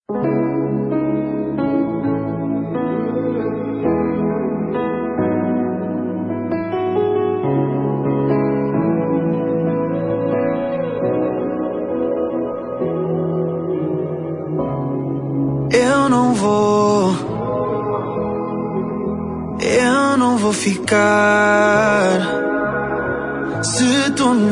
Eu não vou ficar se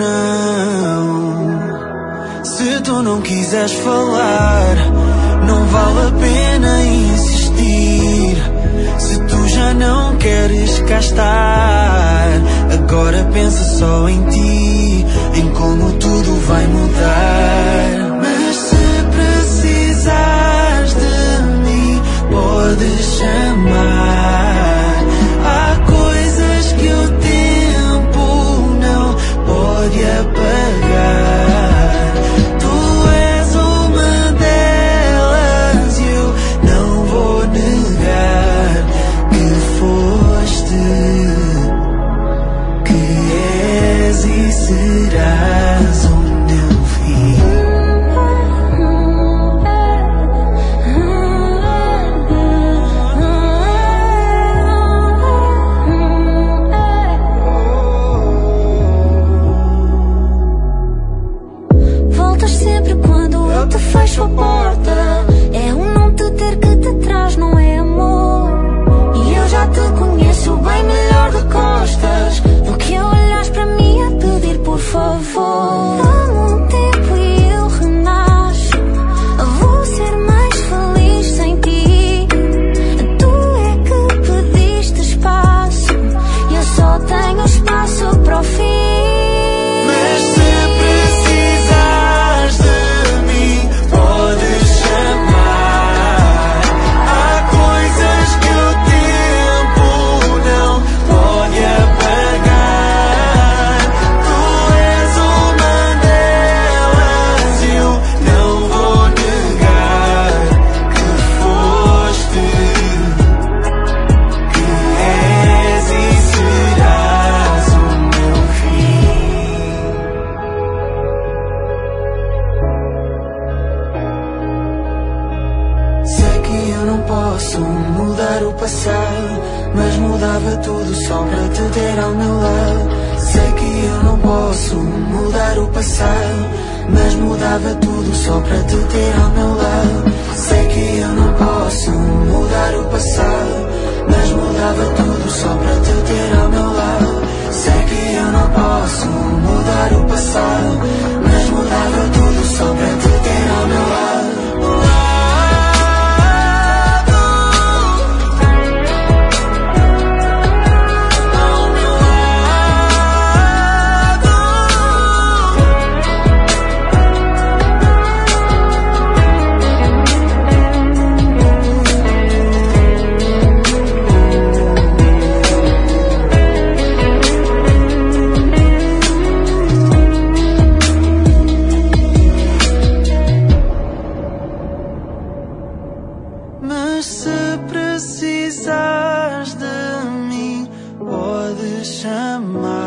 tu não quiseres falar. Não vale a pena insistir se tu já não queres cá estar. Agora pensa só em ti, em como tudo vai mudar. Mas se precisares de mim, podes chamar. Há coisas que o tempo não pode apagar. Tu és uma delas e eu não vou negar que foste, que és e serás o meu fim. Sempre quando eu te fecho a porta, é um não te ter que te traz, não é amor. E eu já te conheço bem melhor de costas do que olhas para mim a pedir por favor. Dá-me um tempo e eu renasço. Vou ser mais feliz sem ti. Tu é que pediste espaço e eu só tenho espaço para o fim. Mas mudava tudo só para te ter ao meu lado. Sei que eu não posso mudar o passado, mas mudava tudo só para te ter ao meu lado. Sei que eu não posso mudar o passado, mas mudava tudo só para te ter ao meu lado. Sei que eu não posso mudar o passado, mas mudava tudo só para te ter ao meu lado. Mas se precisares de mim, podes chamar.